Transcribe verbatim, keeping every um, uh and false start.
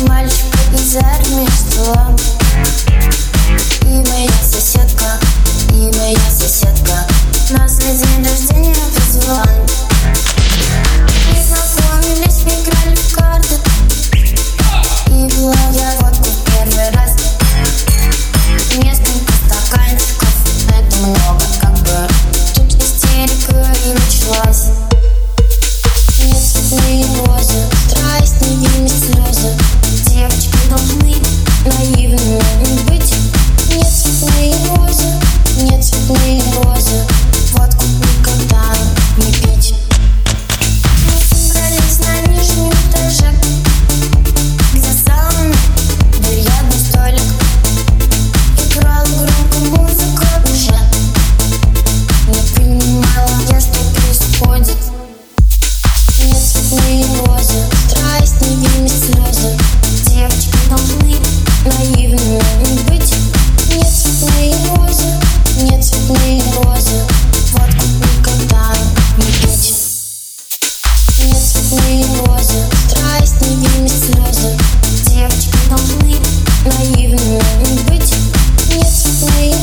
Мальчик из армии ждала. И моя соседка, и моя соседка нас на день рождения позвала. Мы знакомились, мы играли в карты. И пила я водку в первый раз. Несколько стаканчиков, это много, как бы. Тут истерика и началась. Не цветные розы, страсть, невинные слезы. Девочки должны наивными быть. Не цветные розы, не цветные розы. Водку никогда не пить. Мы собрались на нижнем этаже, где сауна, бильярдный столик. Играла громко музыка уже. Не понимала я, что происходит. Не цветные розы, страсть, невинные слезы. Девочки должны наивными быть. Не цветные розы, не цветные розы. Водку никогда не пить. Не цветные розы, страсть, невинные слезы. Девочки должны наивными быть. Не цветные